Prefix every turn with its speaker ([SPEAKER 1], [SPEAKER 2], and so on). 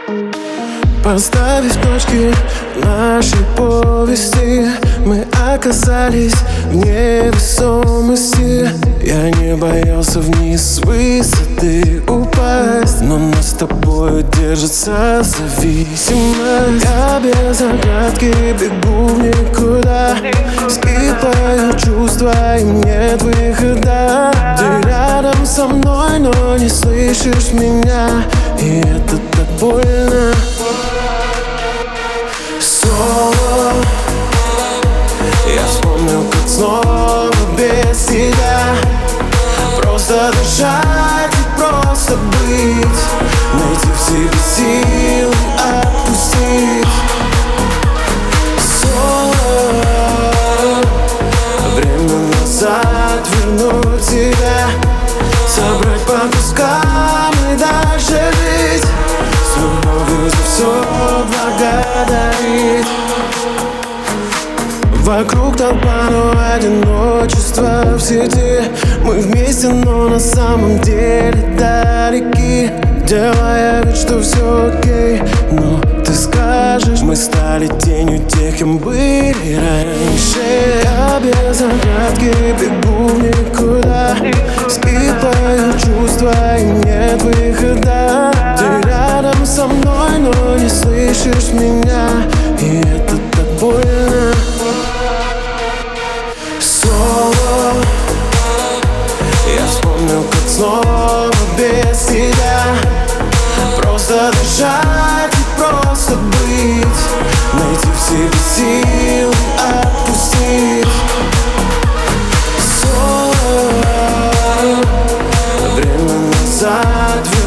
[SPEAKER 1] Поставив точки нашей повести, мы оказались в невесомости. Я не боялся вниз с высоты упасть, но нас с тобой держится зависимость. Я без загадки бегу в никуда, скипаю чувства и нет выхода. Ты рядом со мной, но не слышишь меня, и это так больно. Соло, я вспомнил, как снова без тебя. Просто дышать и просто быть, найти в себе силы отпустить. Соло, время назад вернуть тебя, собрать по кускам и дальше жить, с любовью за все благодарить. Вокруг толпа, но одиночество в сети. Мы вместе, но на самом деле далеки, делая вид, что все окей. Но ты скажешь, мы стали тенью тех, кем были раньше. Я без загадки бегу в никуда, скипаю чувства и нет выхода. Ты рядом со мной, но не слышишь меня, и это так больно. Соло, я вспомнил, как снова без тебя. Просто дышать и просто быть, найти в себе силы отпустить. Соло, время назад